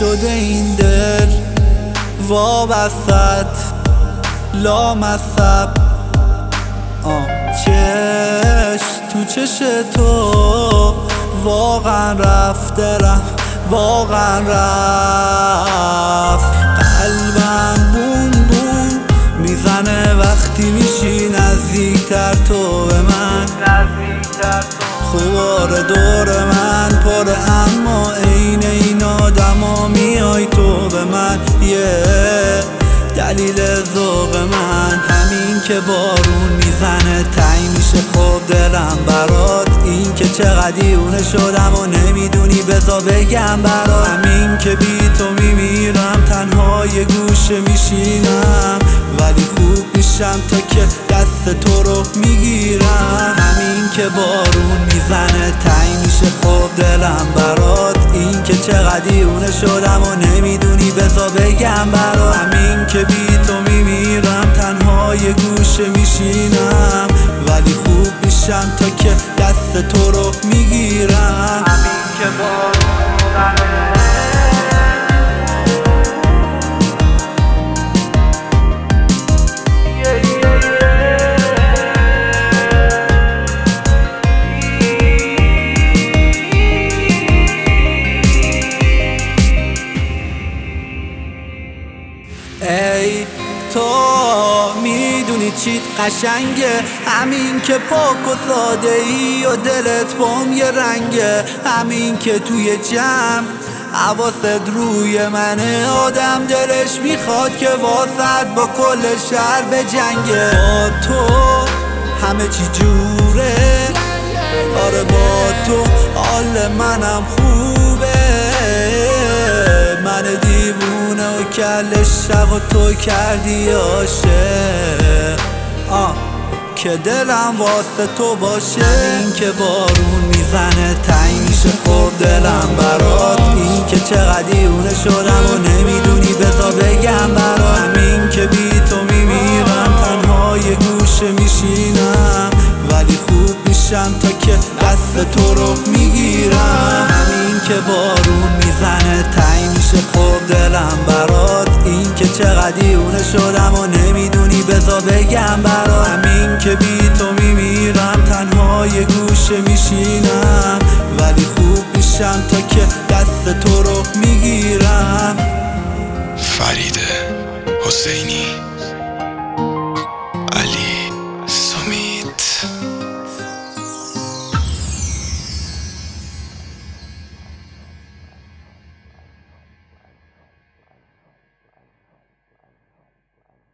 شده این دل وابست لامصب چش تو چش تو واقعا رفت دلم واقعا رفت قلبم بوم بوم میزنه وقتی میشی نزدیکتر تو به من خوباره دور من پره اما عین این آدما میای تو به من دلیل ذوق من همین که بارون میزنه تنگ میشه خب دلم برات این که چقدر دیونه شدم و نمیدونی بذار بگم برات همین که بی تو میمیرم تنها یه گوشه میشینم ولی خوب میشم تا که دست تو رو میگیرم همین که بارون میزنه تنگ میشه خب دلم برات این که چقدر دیونه شدم و نمیدونی بذار بگم برات همین که بی تو میمیرم تنها یه گوشه میشینم ولی خوب میشم تا که دست تو رو میگیرم همین که بارون میزنه ای تو میدونی چیت قشنگه همین که پاک و ساده ای و دلت بام یه رنگه همین که توی جمع حواست روی منه آدم دلش میخواد که واسط با کل شهر به جنگه با تو همه چی جوره آره با تو حال منم خوبه من دیوونه و کل شب و تو کردی عاشق که دلم واسه تو باشه این که بارون میزنه تنگ میشه خب دلم برات این که چقدر دیونه شدم و نمیدونی بذار بگم برات همین که بی تو میمیرم تنها یه گوشه میشینم ولی خوب میشم تا که دست تو رو میگیرم همین که بارون میزنه تنگ میشه خب دلم برات این که چقدر دیونه شدم و نمیدونی بذار بگم برات همین که بی تو میمیرم تنها یه گوشه میشینم ولی خوب میشم تا که دست تو رو میگیرم فرید حسینی